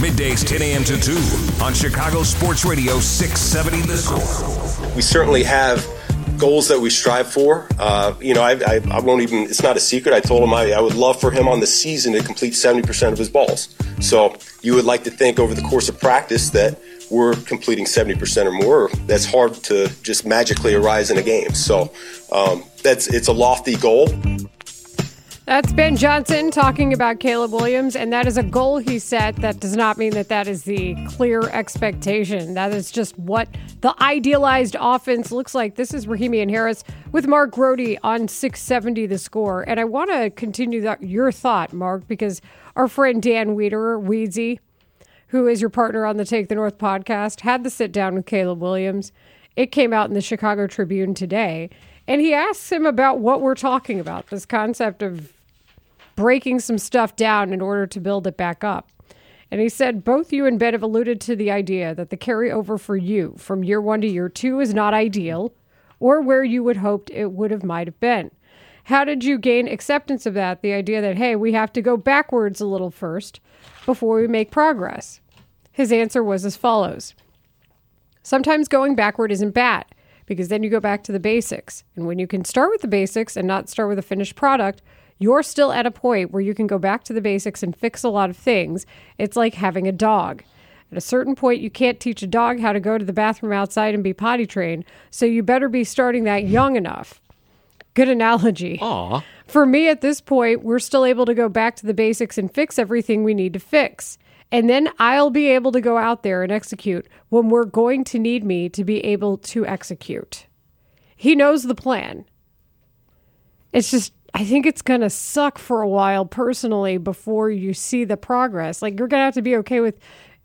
Middays 10 a.m. to 2 on Chicago Sports Radio 670 The Score. We certainly have goals that we strive for. I won't even, it's not a secret. I told him I would love for him on the season to complete 70% of his balls. So you would like to think over the course of practice that we're completing 70% or more. That's hard to just magically arise in a game. So it's a lofty goal. That's Ben Johnson talking about Caleb Williams, and that is a goal he set. That does not mean that is the clear expectation. That is just what the idealized offense looks like. This is Rahimi and Harris with Mark Grody on 670 The Score. And I want to continue your thought, Mark, because our friend Dan Wiederer, Weedsy, who is your partner on the Take the North podcast, had the sit down with Caleb Williams. It came out in the Chicago Tribune today. And he asks him about what we're talking about, this concept of breaking some stuff down in order to build it back up. And he said, both you and Ben have alluded to the idea that the carryover for you from year 1 to year 2 is not ideal or where you would hoped it might have been. How did you gain acceptance of that? The idea that, hey, we have to go backwards a little first before we make progress. His answer was as follows. Sometimes going backward isn't bad, because then you go back to the basics. And when you can start with the basics and not start with a finished product, you're still at a point where you can go back to the basics and fix a lot of things. It's like having a dog. At a certain point, you can't teach a dog how to go to the bathroom outside and be potty trained, so you better be starting that young enough. Good analogy. Aww. For me, at this point, we're still able to go back to the basics and fix everything we need to fix. And then I'll be able to go out there and execute when we're going to need me to be able to execute. He knows the plan. It's just, I think it's going to suck for a while personally before you see the progress. Like, you're going to have to be okay with,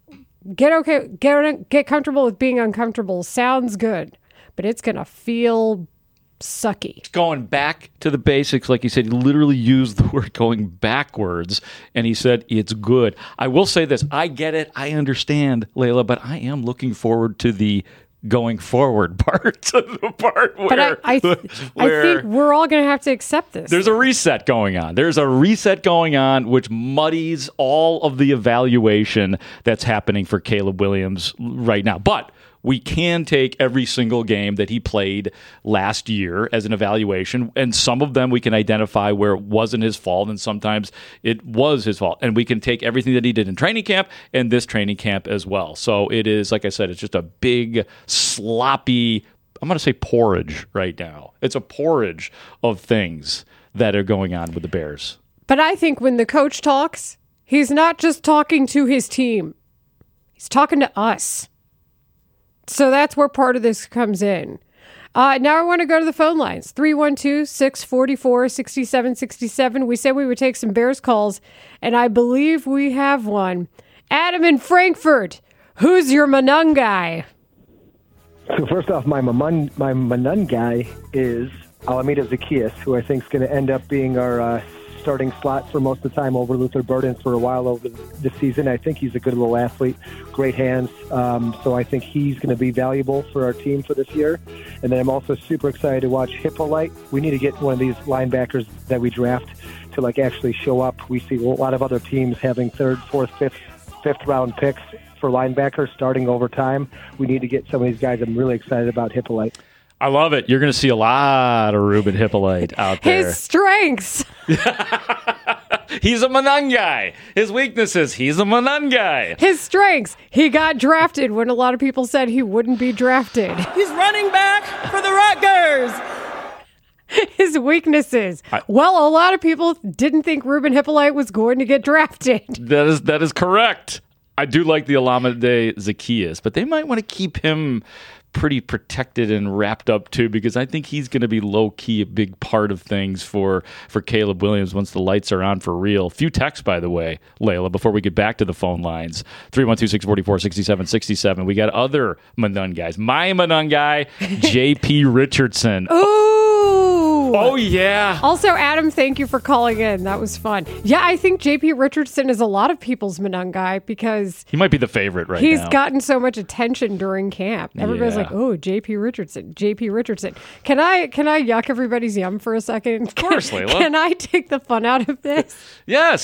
get comfortable with being uncomfortable. Sounds good, but it's going to feel sucky. It's going back to the basics. Like you said, he literally used the word going backwards, and he said it's good. I will say this. I get it. I understand, Layla, but I am looking forward to the going forward part, the part where, but I think we're all going to have to accept this. There's a reset going on. There's a reset going on, which muddies all of the evaluation that's happening for Caleb Williams right now. But we can take every single game that he played last year as an evaluation, and some of them we can identify where it wasn't his fault, and sometimes it was his fault. And we can take everything that he did in training camp and this training camp as well. So it is, like I said, it's just a big, sloppy, I'm going to say porridge right now. It's a porridge of things that are going on with the Bears. But I think when the coach talks, he's not just talking to his team. He's talking to us. So that's where part of this comes in. Now I want to go to the phone lines. 312-644-6767. We said we would take some Bears calls, and I believe we have one. Adam in Frankfurt, who's your Manung guy? So first off, my Manung guy is Alameda Zacchaeus, who I think is going to end up being our starting slot for most of the time over Luther Burden for a while over the season. I think he's a good little athlete, great hands. So I think he's going to be valuable for our team for this year. And then I'm also super excited to watch Hippolyte. We need to get one of these linebackers that we draft to actually show up. We see a lot of other teams having third, fourth, fifth round picks for linebackers starting over time. We need to get some of these guys. I'm really excited about Hippolyte. I love it. You're going to see a lot of Ruben Hippolyte out there. His strengths. He's a Manung guy. His weaknesses, he's a Manung guy. His strengths, he got drafted when a lot of people said he wouldn't be drafted. He's running back for the Rutgers. His weaknesses. A lot of people didn't think Ruben Hippolyte was going to get drafted. That is correct. I do like the Alameda Zacchaeus, but they might want to keep him pretty protected and wrapped up too, because I think he's going to be low-key a big part of things for Caleb Williams once the lights are on for real. Few texts, by the way, Layla, before we get back to the phone lines. 312-644-6767. We got other Manung guys. My Manung guy, J.P. Richardson. Ooh! Oh, yeah. Also, Adam, thank you for calling in. That was fun. Yeah, I think J.P. Richardson is a lot of people's Manung guy because he might be the favorite right now. He's gotten so much attention during camp. Everybody's like, oh, J.P. Richardson. Can I yuck everybody's yum for a second? Of course, Layla. Can I take the fun out of this? Yes.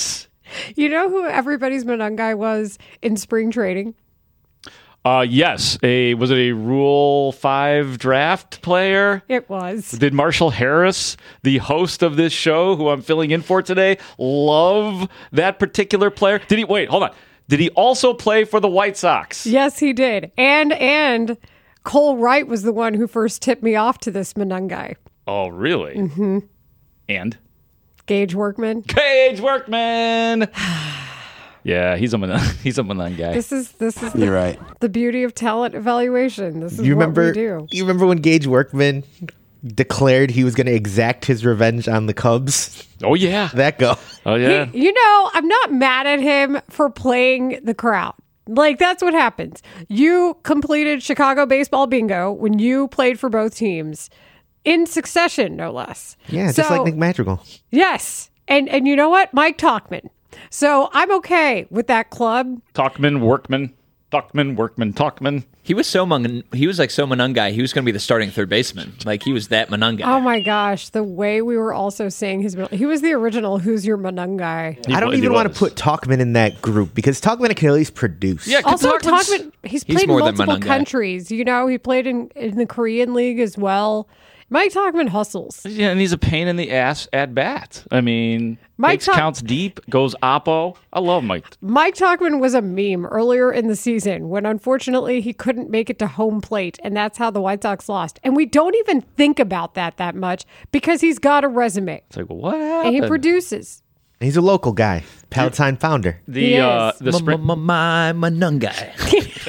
You know who everybody's Monangai was in spring training? Yes. Was it a Rule 5 draft player? It was. Did Marshall Harris, the host of this show, who I'm filling in for today, love that particular player? Did he? Wait, hold on. Did he also play for the White Sox? Yes, he did. And Cole Wright was the one who first tipped me off to this Monangai. Oh, really? Mm-hmm. And? Gage Workman. Gage Workman! Yeah, he's a Monangai. This is You're right. the beauty of talent evaluation. This is You what remember? we do. You remember when Gage Workman declared he was going to exact his revenge on the Cubs? Oh, yeah. That go. Oh, yeah. I'm not mad at him for playing the crowd. Like, that's what happens. You completed Chicago baseball bingo when you played for both teams in succession, no less. Yeah, just like Nick Madrigal. Yes. And you know what? Mike Tauchman. So I'm okay with that club. Tauchman, Workman. He was so Monangai. He was going to be the starting third baseman. Like, he was that Monangai. Oh my gosh, the way we were also saying he was the original Who's Your Monangai. I don't even want to put Talkman in that group because Talkman can at least produce. Yeah, Also, Tauchman, he's played in more than multiple Monangai. countries. You know, he played in the Korean League as well. Mike Tauchman hustles. Yeah, and he's a pain in the ass at bat. I mean, Mike takes counts deep, goes oppo. I love Mike. Mike Tauchman was a meme earlier in the season when unfortunately he couldn't make it to home plate, and that's how the White Sox lost. And we don't even think about that much because he's got a resume. It's like, what happened? And he produces. He's a local guy, Palatine founder. He is. The sprint. My Monangai.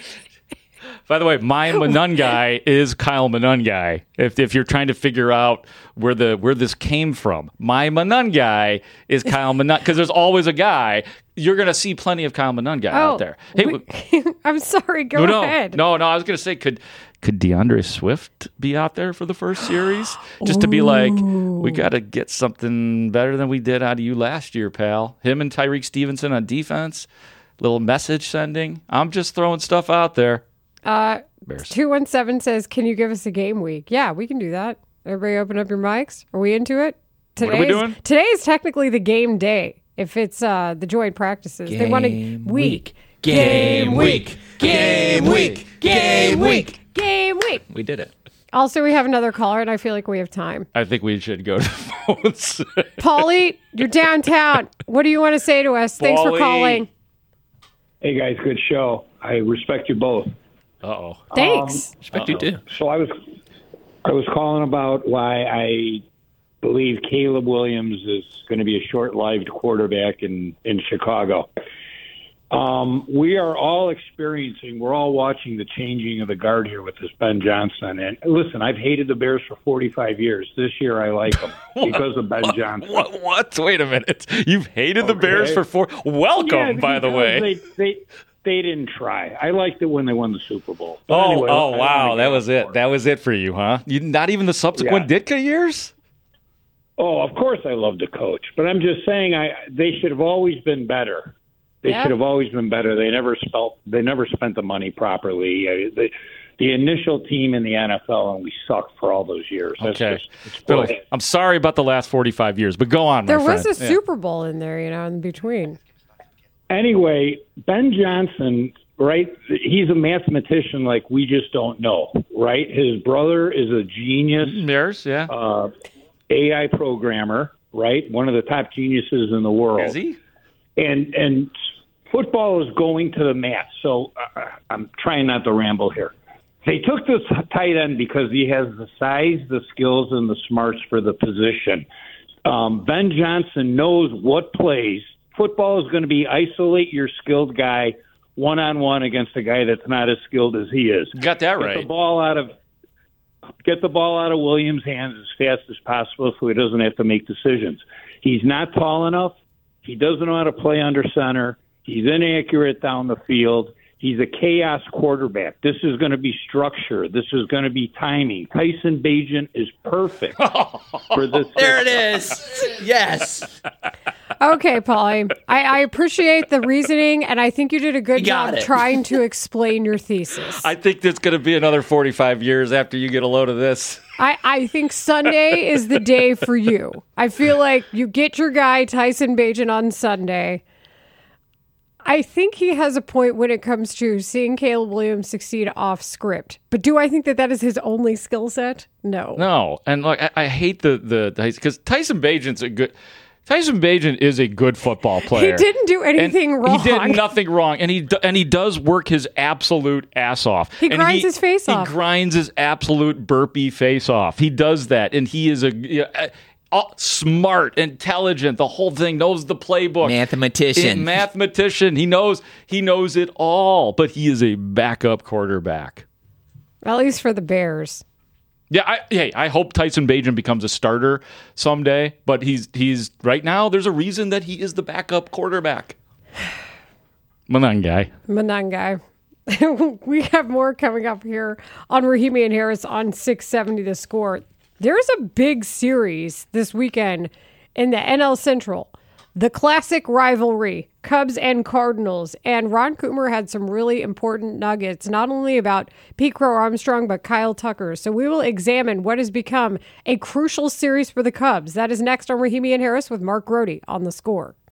By the way, my Monangai is Kyle Monangai. If you're trying to figure out where this came from, my Monangai is Kyle Monangai because there's always a guy. You're going to see plenty of Kyle Monangai out there. Hey, I'm sorry. Go ahead. No. I was going to say, could DeAndre Swift be out there for the first series just to be like, we got to get something better than we did out of you last year, pal? Him and Tyreek Stevenson on defense, little message sending. I'm just throwing stuff out there. 217 says, can you give us a game week? Yeah, we can do that. Everybody open up your mics. Are we into it? What are we doing? Today is technically the game day. If it's the joint practices. They want a week. Game week. Game week. Game week. Game week. We did it. Also, we have another caller, and I feel like we have time. I think we should go to phones. Paulie, you're downtown. What do you want to say to us? Thanks for Paulie. calling. Hey, guys, good show. I respect you both. Uh-oh. Thanks. Respect you too. So I was calling about why I believe Caleb Williams is going to be a short-lived quarterback in Chicago. We are all we're all watching the changing of the guard here with this Ben Johnson. And listen, I've hated the Bears for 45 years. This year I like them because of Ben Johnson. What? Wait a minute. You've hated the Bears for 4. Welcome, by the way. They didn't try. I liked it when they won the Super Bowl. But Oh, anyway, wow. That was it. That was it for you, huh? Not even the subsequent Ditka years? Oh, of course I love the coach. But I'm just saying they should have always been better. They should have always been better. They never spent the money properly. The initial team in the NFL, and we sucked for all those years. Okay. Bill, I'm sorry about the last 45 years, but go on, my There friend. was a Super Bowl in there, in between. Anyway, Ben Johnson, right, he's a mathematician like we just don't know, right? His brother is a genius. Bears, yeah. AI programmer, right? One of the top geniuses in the world. Is he? And football is going to the mat. So I'm trying not to ramble here. They took this tight end because he has the size, the skills, and the smarts for the position. Ben Johnson knows what plays. Football is going to be isolate your skilled guy one-on-one against a guy that's not as skilled as he is. You got that right. Get the ball out of Williams' hands as fast as possible so he doesn't have to make decisions. He's not tall enough. He doesn't know how to play under center. He's inaccurate down the field. He's a chaos quarterback. This is going to be structure. This is going to be timing. Tyson Bagent is perfect for this. There it is. Yes. Okay, Paulie. I appreciate the reasoning, and I think you did a good job trying to explain your thesis. I think there's going to be another 45 years after you get a load of this. I think Sunday is the day for you. I feel like you get your guy, Tyson Bagent, on Sunday. I think he has a point when it comes to seeing Caleb Williams succeed off script. But do I think that is his only skill set? No. No. And look, I hate the because Tyson Bagent is a good football player. He didn't do anything wrong. He did nothing wrong, and he does work his absolute ass off. He grinds his face off. He grinds his absolute burpee face off. He does that, and he is smart, intelligent, the whole thing, knows the playbook. Mathematician. He knows it all, but he is a backup quarterback. At least for the Bears. Yeah, I hope Tyson Bagent becomes a starter someday, but he's right now, there's a reason that he is the backup quarterback. Monangai. We have more coming up here on Rahimi and Harris on 670 The Score. There's a big series this weekend in the NL Central. The classic rivalry, Cubs and Cardinals. And Ron Coomer had some really important nuggets, not only about Pete Crow Armstrong, but Kyle Tucker. So we will examine what has become a crucial series for the Cubs. That is next on Rahimi and Harris with Mark Grody on The Score.